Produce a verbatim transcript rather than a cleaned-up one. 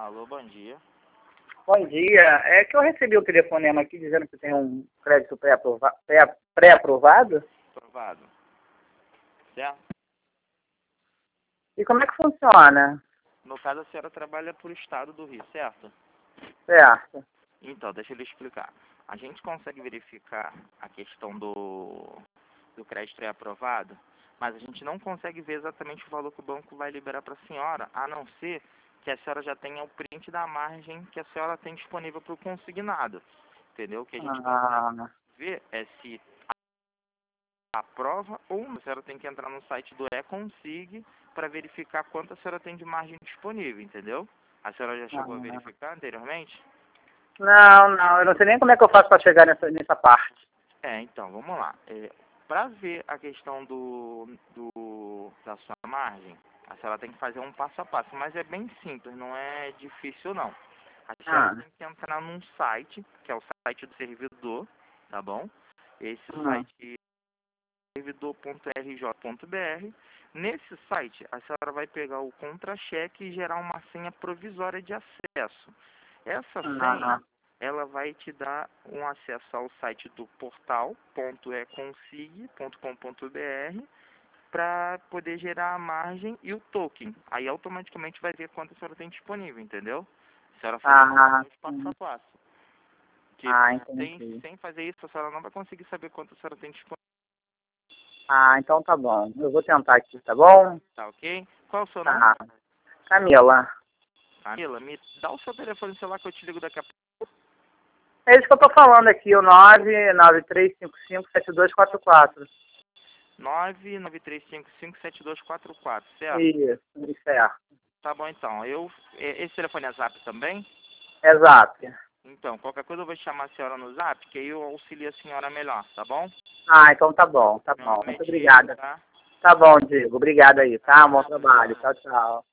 Alô, bom dia. Bom dia. É que eu recebi o telefonema aqui dizendo que tem um crédito pré-aprova- pré- pré-aprovado. Aprovado. Certo? E como é que funciona? No caso, a senhora trabalha por estado do Rio, certo? Certo. Então, deixa eu lhe explicar. A gente consegue verificar a questão do, do crédito pré-aprovado, mas a gente não consegue ver exatamente o valor que o banco vai liberar para a senhora, a não ser que a senhora já tenha o print da margem que a senhora tem disponível para o consignado. Entendeu? O que a gente consegue Ah, ver é se aprova ou não. A senhora tem que entrar no site do E-Consig para verificar quanto a senhora tem de margem disponível, entendeu? A senhora já chegou a ah. verificar anteriormente? Não, não. Eu não sei nem como é que eu faço para chegar nessa, nessa parte. É, então, vamos lá. É, para ver a questão do, do, da sua margem, a senhora tem que fazer um passo a passo, mas é bem simples, não é difícil não. A senhora Ah, tem que entrar num site, que é o site do servidor, tá bom? Esse ah, site é servidor ponto r j ponto b r. Nesse site, a senhora vai pegar o contra-cheque e gerar uma senha provisória de acesso. Essa senha, ah, ela vai te dar um acesso ao site do portal ponto e consig ponto com ponto b r para poder gerar a margem e o token. Aí automaticamente vai ver quanto a senhora tem disponível, entendeu? A senhora fazendo ah, os passo a sim. passo. Que Ah, sem, entendi. sem fazer isso, a senhora não vai conseguir saber quanto a senhora tem disponível, Ah, então tá bom. Eu vou tentar aqui, tá bom? tá ok? Qual é o seu nome? Tá. Camila. Camila, me dá o seu telefone celular que eu te ligo daqui a pouco. É isso que eu tô falando aqui, o nove nove três cinco cinco sete dois quatro quatro. nove nove três cinco cinco sete dois quatro quatro, certo? Isso, isso é. Tá bom então. Eu, e- esse telefone é zap também? Exato. Então, qualquer coisa eu vou chamar a senhora no zap, que aí eu auxilio a senhora melhor, tá bom? Ah, então tá bom, tá Meu bom. nome é Muito Diego, obrigada. tá? Tá bom, Diego. Obrigado aí, tá? Bom Nada, trabalho. tchau. Tchau, tchau.